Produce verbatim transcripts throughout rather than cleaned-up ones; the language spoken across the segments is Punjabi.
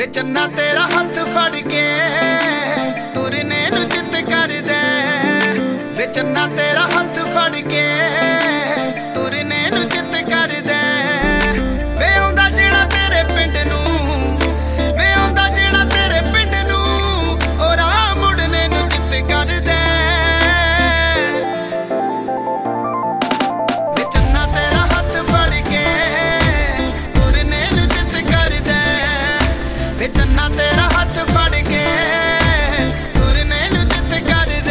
ਵੇ ਚੰਨਾ ਤੇਰਾ ਹੱਥ ਫੜ ਕੇ ਤੁਰਨੇ ਨੂੰ ਜਿੱਤ ਕਰਦਾ ਵੇ ਚੰਨਾ ਤੇਰਾ ਹੱਥ ਫੜ ਕੇ ਤੁਰਨੇ ਨੂੰ ਜਿੱਤ ਕਰਦਾ ਵੇ ਆਉਂਦਾ ਜਿਹੜਾ ਤੇਰੇ ਪਿੰਡ ਨੂੰ ਵੇ ਆਉਂਦਾ ਜਿਹੜਾ ਤੇਰੇ ਪਿੰਡ ਨੂੰ ਉਹ ਰਾਹ ਮੁੜਨੇ ਨੂੰ ਜਿੱਤ ਕਰਦਾ ਵੇ ਚੰਨਾ ਤੇਰਾ ਹੱਥ ਫੜ ਕੇ ਤੁਰਨੇ ਨੂੰ ਜਿੱਤ ਕਰਦਾ ਵੇ ਚੰਨਾ ਤੇਰਾ ਹੱਥ ਫੜ ਕੇ ਤੁਰਨੇ ਨੂੰ ਜਿੱਤ ਕਰਦਾ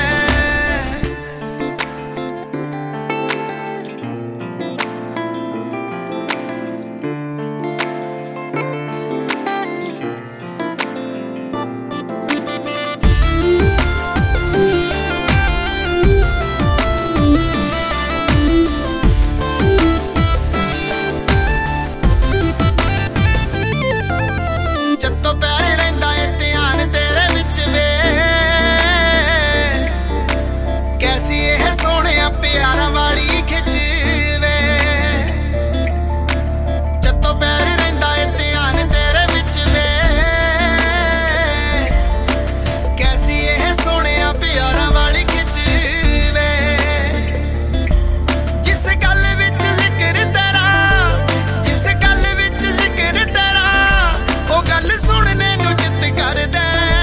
ਜੱਤੋਂ ਪੈਰ ਰਹਿੰਦਾ ਏ ਧਿਆਨ ਤੇਰੇ ਵਿੱਚ ਵੇ ਕੈਸੀ ਇਹ ਸੋਹਣਿਆ ਪਿਆਰਾਂ ਵਾਲੀ ਖਿੱਚ ਵੇ ਜੱਤੋਂ ਪੈਰ ਰਹਿੰਦਾ ਏ ਧਿਆਨ ਤੇਰੇ ਵਿੱਚ ਵੇ ਕੈਸੀ ਇਹ ਸੋਹਣਿਆ ਪਿਆਰਾਂ ਵਾਲੀ ਖਿੱਚ ਵੇ ਜਿਸ ਗੱਲ ਵਿੱਚ ਜ਼ਿਕਰ ਤੇਰਾ ਜਿਸ ਗੱਲ ਵਿੱਚ ਜ਼ਿਕਰ ਤੇਰਾ ਉਹ ਗੱਲ ਸੁਣਨੇ ਨੂੰ ਜਿੱਤ ਕਰਦਾ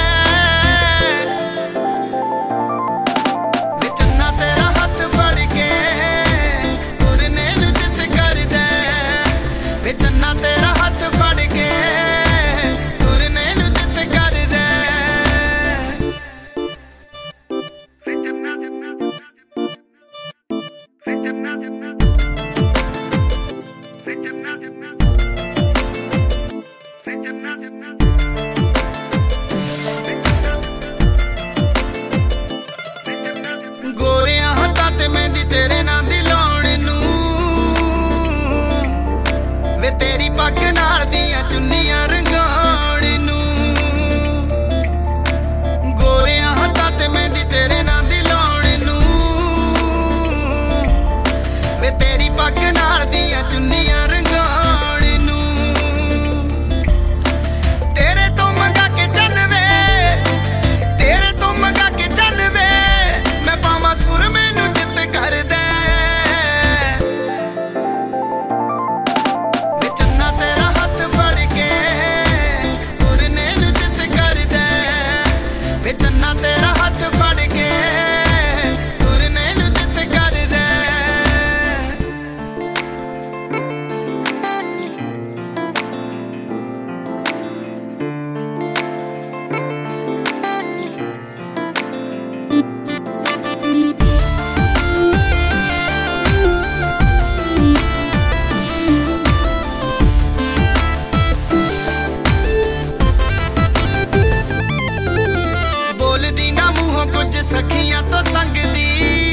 ਵੇ ਚੰਨਾ ਤੇਰਾ ਹੱਥ ਫੜ ਕੇ ਤੁਰਨੇ ਨੂੰ ਜਿੱਤ ਕਰਦਾ ਵੇ ਚੰਨਾ ਤੇਰਾ ਹੱਥ ਫੜ ਕੇ ਤੁਰਨੇ ਨੂੰ ਜਿੱਤ ਕਰਦਾ ਵੇ ਚੰਨਾ ਵੇ ਚੰਨਾ ਵੇ ਚੰਨਾ ਗੋਰਿਆਂ ਹੱਥਾਂ ਤੇ ਮਹਿੰਦੀ ਤੇਰੇ ਨਾਂ ਦੀ ਲਾਉਣ ਨੂੰ ਵੇ ਤੇਰੀ ਪੱਗ ਨਾਲ ਦੀਆਂ ਚੁੰਨੀਆਂ ਰੰਗਾਉਣ ਨੂੰ ਗੋਰਿਆਂ ਹੱਥਾਂ ਤੇ ਮਹਿੰਦੀ ਤੇਰੇ ਨਾਂ ਦੀ ਲਾਉਣ ਨੂੰ ਵੇ ਤੇਰੀ ਪੱਗ ਨਾਲ ਦੀਆਂ ਚੁੰਨੀਆਂ ਰੰਗਾਉਣ ਨੂੰ ਤੇਰੇ ਤੋਂ ਮੰਗਾ ਕੇ ਚੰਨ ਵੇ ਤੇਰੇ ਤੋਂ ਮੰਗਾ ਕੇ ਚੰਨ ਵੇ ਮੈਂ ਪਾਵਾਂ ਸੁਰ ਮੈਨੂੰ ਜਿੱਤ ਕਰਦਾ ਵੇ ਚੰਨਾ ਤੇਰਾ ਹੱਥ ਫੜ ਕੇ ਤੁਰਨੇ ਨੂੰ ਜਿੱਤ ਕਰਦਾ ਵੇ ਚੰਨਾ ਤੇਰਾ ਹੱਥ ਫੜ ਕੇ ਤੁਰਨੇ ਨੂੰ ਜਿੱਤ ਕਰਦਾ ਬੋਲਦੀ ਨਾ ਮੂੰਹੋਂ ਕੁਝ ਸਖੀਆਂ ਤੋਂ ਸੰਗਦੀ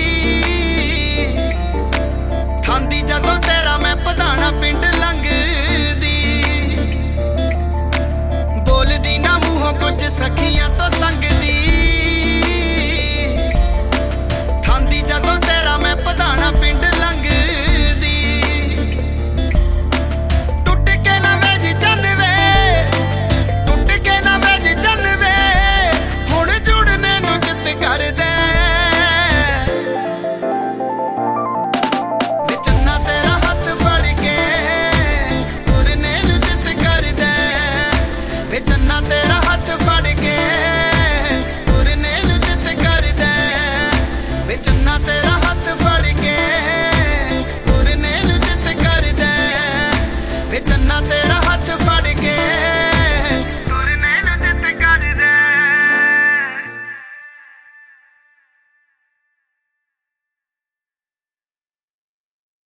ਖਾਂਦੀ ਜਦੋਂ ਤੇਰਾ ਮੈਂ ਪਧਾਣਾ ਪਿੰਡ ਲੰਘਦੀ ਬੋਲਦੀ ਨਾ ਮੂੰਹੋਂ ਕੁਝ ਸਖੀਆਂ ਤੋਂ